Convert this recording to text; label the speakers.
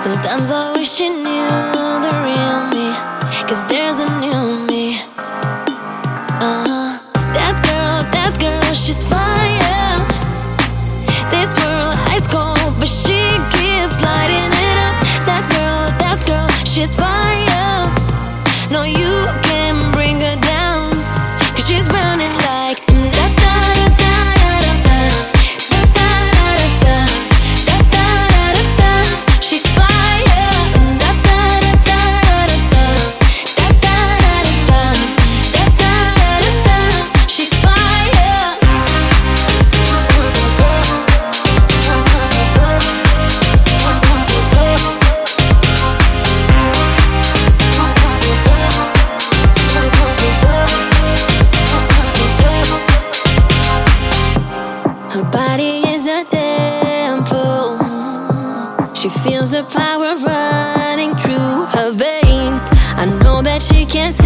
Speaker 1: Sometimes I wish you knew the real me, 'cause there's a new me. That girl, she's fire. This world ice cold, but she keeps lighting it up. That girl, she's fire. No, you can't bring her down, 'cause she's burning like she's fire. She's fire. Her body is a temple. She feels the power running through her veins. I know that she can't see